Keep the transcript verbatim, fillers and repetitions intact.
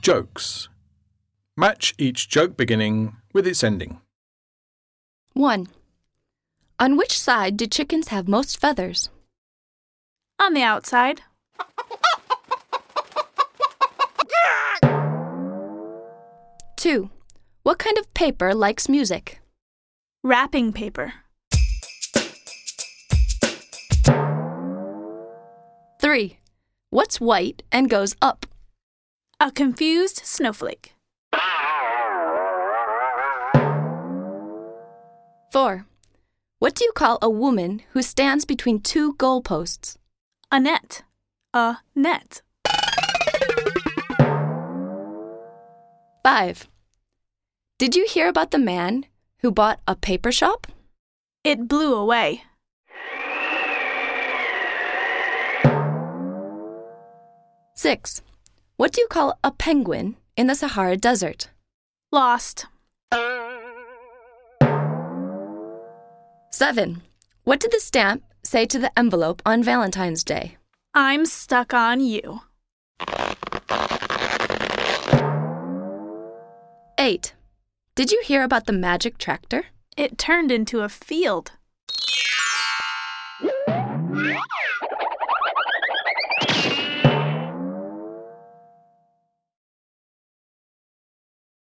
Jokes. Match each joke beginning with its ending. one. On which side do chickens have most feathers? On the outside. two. What kind of paper likes music? Wrapping paper. three. What's white and goes up? A confused snowflake. four. What do you call a woman who stands between two goalposts? A net. A net. five. Did you hear about the man who bought a paper shop? It blew away. six. What do you call a penguin in the Sahara Desert? Lost. seven. What did the stamp say to the envelope on Valentine's Day? I'm stuck on you. eight. Did you hear about the magic tractor? It turned into a field.